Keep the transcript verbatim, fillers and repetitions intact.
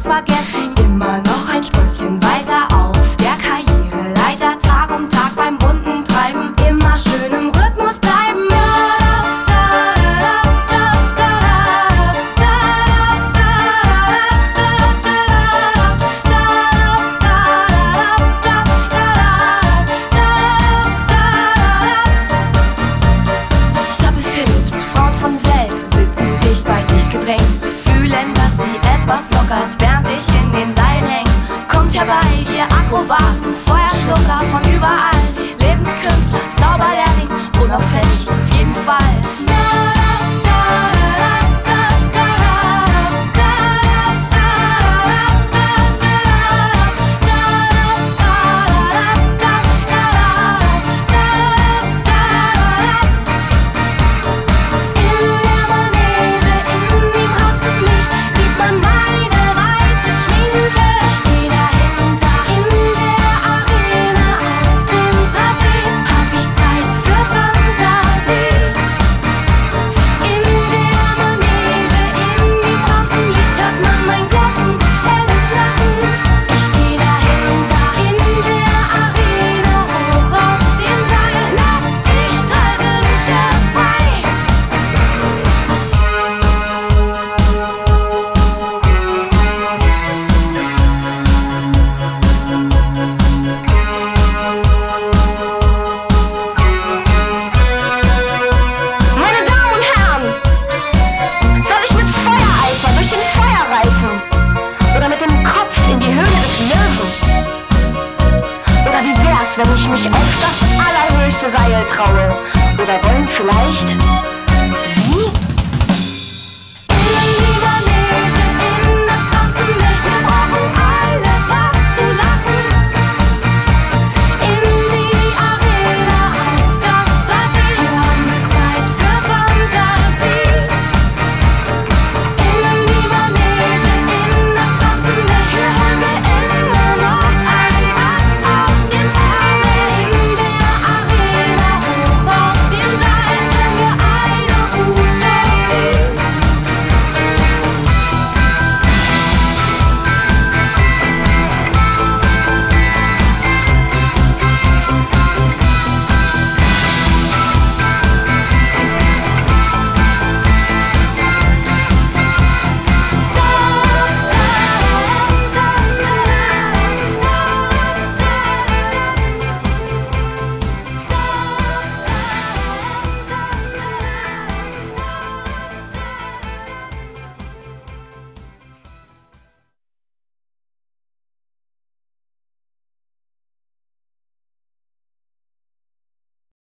vergessen. Immer noch ein Sprösschen weiter auf der Karriereleiter. Tag um Tag beim bunten Treiben, immer schön im Rhythmus bleiben. Fühlen, dass sie etwas lockert, während ich in den Seilen häng. Kommt herbei, ihr Akrobaten, Feuerschlucker von überall. Lebenskünstler, Zauberlehrling, unauffällig auf jeden Fall. Wenn ich mich auf das allerhöchste Seil traue.